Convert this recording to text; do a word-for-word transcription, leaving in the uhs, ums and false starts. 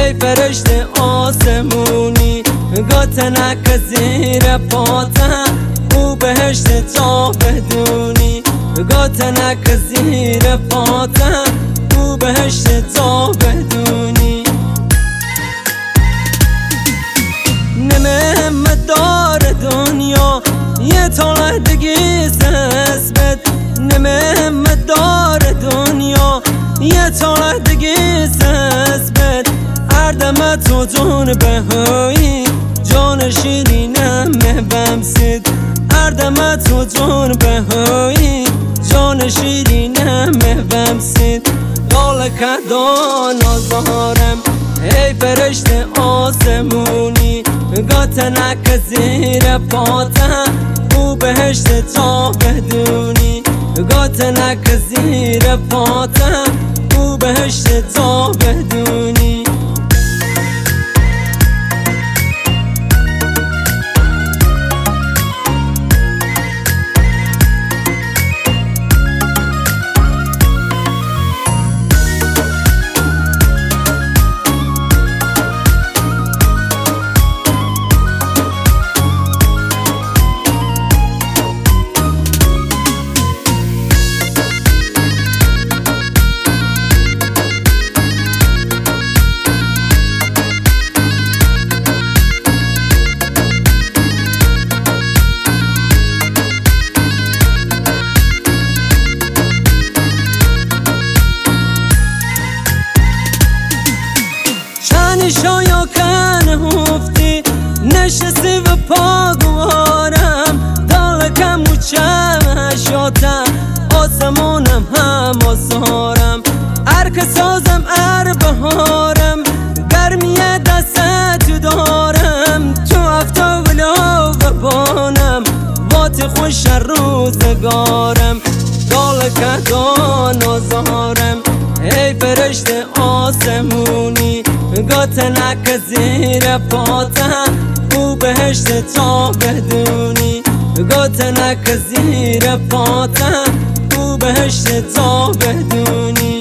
ای فرشته آسمونی گاتنک زیر پاتم او بهشت تا بدونی گاتنک زیر پاتم او بهشت تا بدونی نمه دار دنیا یه طالعتگی سسبت نمه دار دنیا یه طالعتگی سسبت اردم تو جون بهایی جان شیرینم بمسید اردم تو جون بهایی جان شیرینم بمسید لال کدان آزارم ای فرشته آسمونی گاتنک زیر پاتم او بهشت تا بدونی گاتنک زیر پاتم او بهشت تا بدونی شایا کن هفتی نشستی و پاگوارم دالکم و چمشاتم آسمونم هم آسارم ارک سازم ار بهارم گرمی دست دارم تو هفته ولو و بانم وات خوش روزگارم دالک دان آزارم ای فرشته آسمونی گاتنک زیر پاتم او بهشت تا بدونی گاتنک زیر پاتم او بهشت تا بدونی